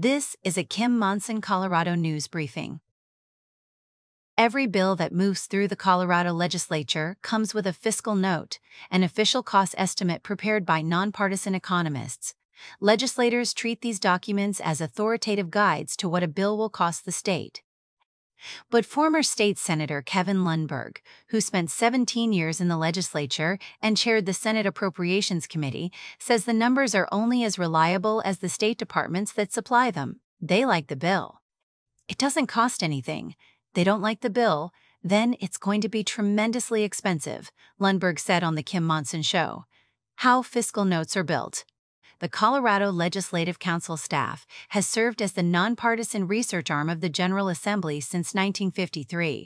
This is a Kim Monson Colorado News Briefing. Every bill that moves through the Colorado legislature comes with a fiscal note, an official cost estimate prepared by nonpartisan economists. Legislators treat these documents as authoritative guides to what a bill will cost the state. But former state Senator Kevin Lundberg, who spent 17 years in the legislature and chaired the Senate Appropriations Committee, says the numbers are only as reliable as the state departments that supply them. They like the bill. It doesn't cost anything. They don't like the bill, then it's going to be tremendously expensive, Lundberg said on the Kim Monson Show. How fiscal notes are built. The Colorado Legislative Council staff has served as the nonpartisan research arm of the General Assembly since 1953.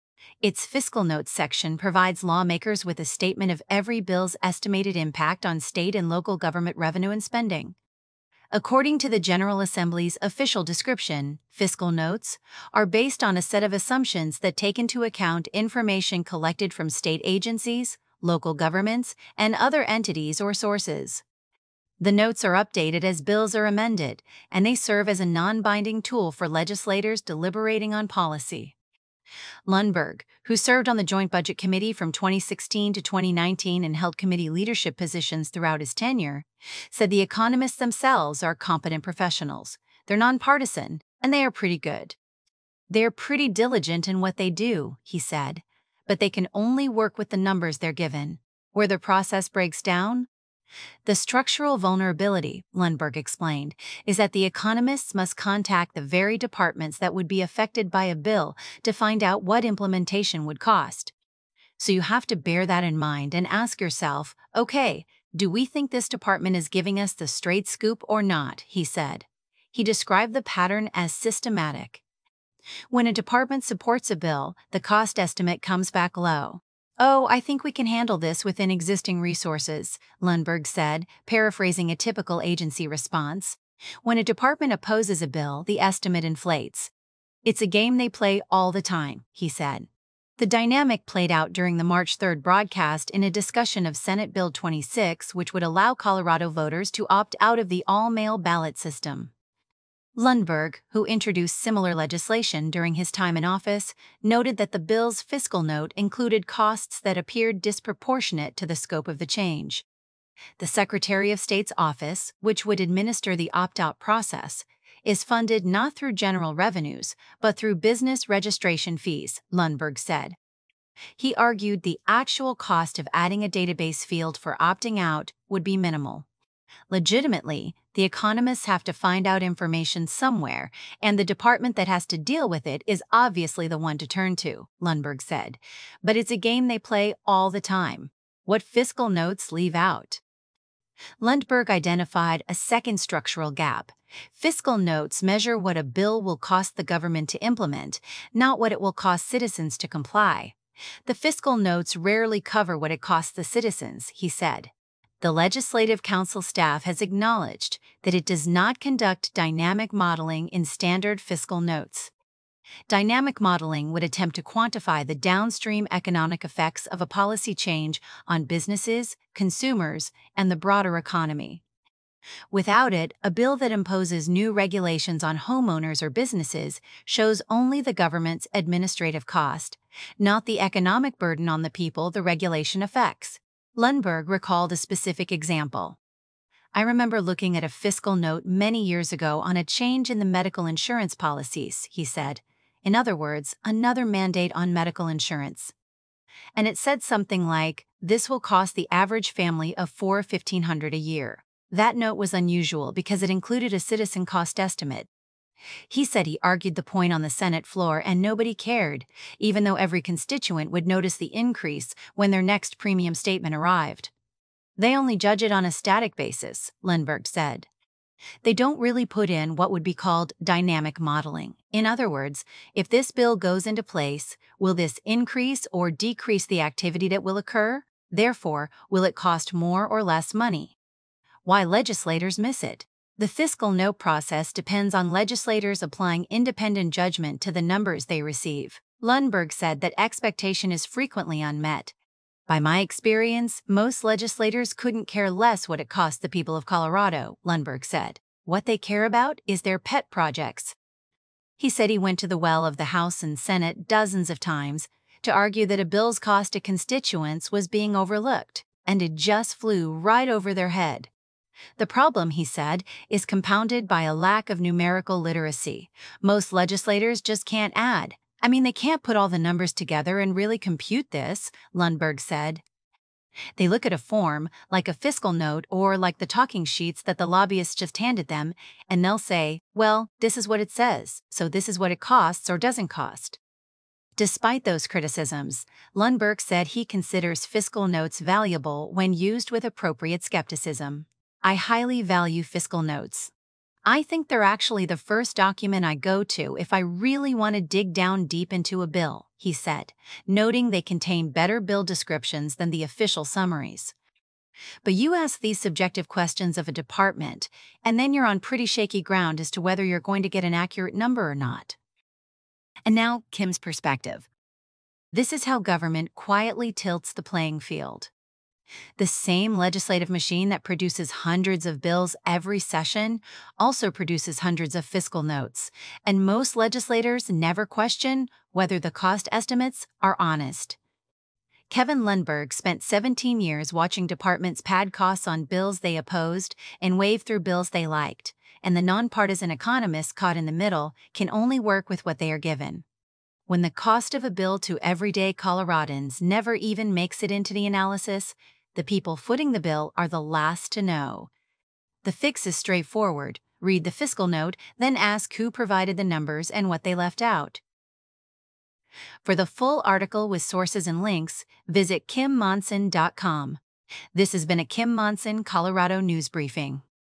Its fiscal notes section provides lawmakers with a statement of every bill's estimated impact on state and local government revenue and spending. According to the General Assembly's official description, fiscal notes are based on a set of assumptions that take into account information collected from state agencies, local governments, and other entities or sources. The notes are updated as bills are amended, and they serve as a non-binding tool for legislators deliberating on policy. Lundberg, who served on the Joint Budget Committee from 2016 to 2019 and held committee leadership positions throughout his tenure, said the economists themselves are competent professionals. They're nonpartisan, and they are pretty good. They're pretty diligent in what they do, he said, but they can only work with the numbers they're given. Where the process breaks down? The structural vulnerability, Lundberg explained, is that the economists must contact the very departments that would be affected by a bill to find out what implementation would cost. So you have to bear that in mind and ask yourself, okay, do we think this department is giving us the straight scoop or not, he said. He described the pattern as systematic. When a department supports a bill, the cost estimate comes back low. "Oh, I think we can handle this within existing resources," Lundberg said, paraphrasing a typical agency response. When a department opposes a bill, the estimate inflates. It's a game they play all the time, he said. The dynamic played out during the March 3 broadcast in a discussion of Senate Bill 26, which would allow Colorado voters to opt out of the all-mail ballot system. Lundberg, who introduced similar legislation during his time in office, noted that the bill's fiscal note included costs that appeared disproportionate to the scope of the change. The Secretary of State's office, which would administer the opt-out process, is funded not through general revenues, but through business registration fees, Lundberg said. He argued the actual cost of adding a database field for opting out would be minimal. Legitimately, the economists have to find out information somewhere, and the department that has to deal with it is obviously the one to turn to, Lundberg said. But it's a game they play all the time. What fiscal notes leave out? Lundberg identified a second structural gap. Fiscal notes measure what a bill will cost the government to implement, not what it will cost citizens to comply. The fiscal notes rarely cover what it costs the citizens, he said. The Legislative Council staff has acknowledged that it does not conduct dynamic modeling in standard fiscal notes. Dynamic modeling would attempt to quantify the downstream economic effects of a policy change on businesses, consumers, and the broader economy. Without it, a bill that imposes new regulations on homeowners or businesses shows only the government's administrative cost, not the economic burden on the people the regulation affects. Lundberg recalled a specific example. "I remember looking at a fiscal note many years ago on a change in the medical insurance policies," he said. In other words, another mandate on medical insurance. And it said something like, "This will cost the average family of $1,500 a year." That note was unusual because it included a citizen cost estimate. He said he argued the point on the Senate floor and nobody cared, even though every constituent would notice the increase when their next premium statement arrived. They only judge it on a static basis, Lundberg said. They don't really put in what would be called dynamic modeling. In other words, if this bill goes into place, will this increase or decrease the activity that will occur? Therefore, will it cost more or less money? Why legislators miss it? The fiscal note process depends on legislators applying independent judgment to the numbers they receive. Lundberg said that expectation is frequently unmet. "By my experience, most legislators couldn't care less what it cost the people of Colorado," Lundberg said. What they care about is their pet projects. He said he went to the well of the House and Senate dozens of times to argue that a bill's cost to constituents was being overlooked, and it just flew right over their head. The problem, he said, is compounded by a lack of numerical literacy. Most legislators just can't add. They can't put all the numbers together and really compute this, Lundberg said. They look at a form, like a fiscal note or like the talking sheets that the lobbyists just handed them, and they'll say, well, this is what it says, so this is what it costs or doesn't cost. Despite those criticisms, Lundberg said he considers fiscal notes valuable when used with appropriate skepticism. I highly value fiscal notes. I think they're actually the first document I go to if I really want to dig down deep into a bill, he said, noting they contain better bill descriptions than the official summaries. But you ask these subjective questions of a department, and then you're on pretty shaky ground as to whether you're going to get an accurate number or not. And now, Kim's perspective. This is how government quietly tilts the playing field. The same legislative machine that produces hundreds of bills every session also produces hundreds of fiscal notes, and most legislators never question whether the cost estimates are honest. Kevin Lundberg spent 17 years watching departments pad costs on bills they opposed and wave through bills they liked, and the nonpartisan economists caught in the middle can only work with what they are given. When the cost of a bill to everyday Coloradans never even makes it into the analysis, the people footing the bill are the last to know. The fix is straightforward. Read the fiscal note, then ask who provided the numbers and what they left out. For the full article with sources and links, visit kimmonson.com. This has been a Kim Monson Colorado News Briefing.